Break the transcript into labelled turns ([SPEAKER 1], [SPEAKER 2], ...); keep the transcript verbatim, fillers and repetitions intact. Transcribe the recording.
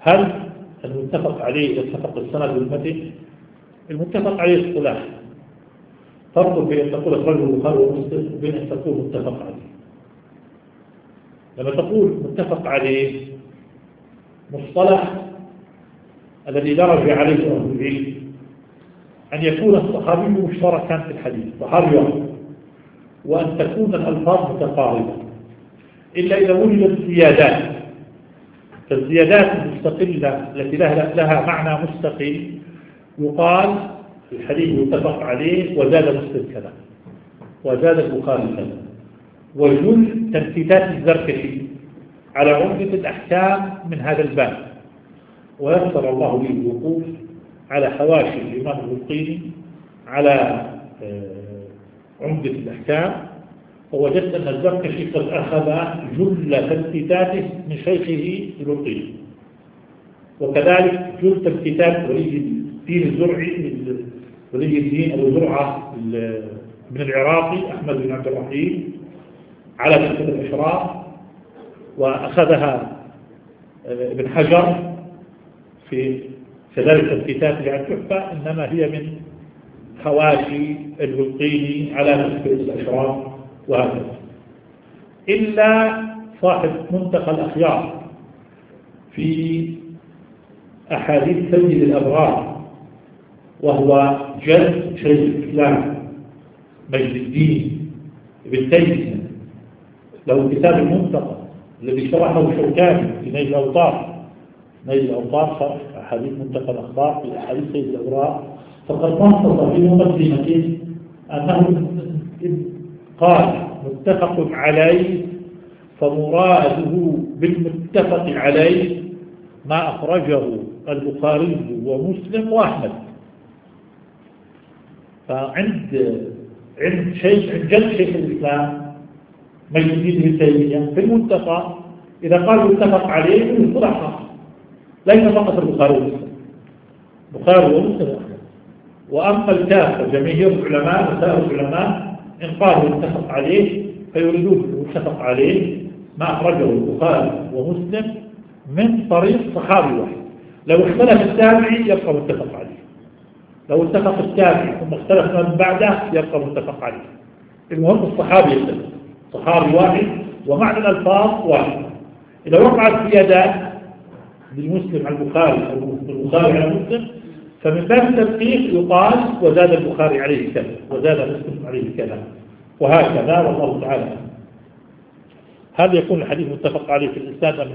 [SPEAKER 1] هل المتفق عليه يتفق السند والمتن؟ المتفق عليه اصطلاح، فرق بين أن تقول أخرجه البخاري ومسلم وبين أن تقول متفق عليه. لما تقول متفق عليه مصطلح الذي درج عليه أهل العلم أن يكون الصحابي مشتركا في الحديث، صحابي واحد، وأن تكون الألفاظ متقاربة، إلا إذا وجدت زيادات، فالزيادات المستقلة التي لها, لها معنى مستقل يقال الحديث متفق عليه وزاد مسلم كذا وزاد البخاري كذا. وجل تنفيذات الزركشي على عمدة الأحكام من هذا الباب، ويسر الله لي الوقوف على حواشي الإمام البلقيني على عمدة الأحكام، ووجدت أن الزركشي قد أخذ جل تنفيذاته من شيخه البلقيني، وكذلك جل تنفيذات ولي الدين الزرعي ولي الدين أبو زرعة من العراقي أحمد بن عبد الرحيم على تنفيذ الإشراف، وأخذها ابن حجر في كذلك الكتاب عن التحفة، إنما هي من حواشي البلقيني على تنفيذ الإشراف وهكذا. إلا صاحب منتقى الأخيار في أحاديث سيد الأبرار، وهو جد شيخ الإسلام مجد الدين ابن تيمية، له كتاب المنتقى الذي شرحه الشوكاني في نيل الأوطار، نيل الأوطار شرح أحاديث منتقى الأخبار في أحاديث سيد الأبرار، فقد نص في مقدمته أنه قال متفق عليه، فمراده بالمتفق عليه ما أخرجه البخاري ومسلم وأحمد. فعند عند شيخ عند جد شيخ الإسلام مجد الدين ابن تيمية في المنتقى إذا قال متفق عليه من صلح ليس فقط البخاري ومسلم، البخاري ومسلم وأحمد. وأما الكافة جماهير العلماء وسائر العلماء إن قالوا متفق عليه فيريدون متفق عليه ما أخرجه البخاري ومسلم من طريق صحابي واحد. لو اختلف التابعي يبقى متفق عليه، لو اتفق التابعي ثم اختلف من بعده يبقى متفق عليه. المهم الصحابي يختلف، صحابي واحد ومعنى الألفاظ واحد. إذا وقعت زيادات للمسلم على البخاري أو البخاري على مسلم فمن باب التدقيق يقال وزاد البخاري عليه كذا وزاد مسلم عليه كذا وهكذا، والله تعالى. هذا يكون الحديث متفق عليه في الإسناد.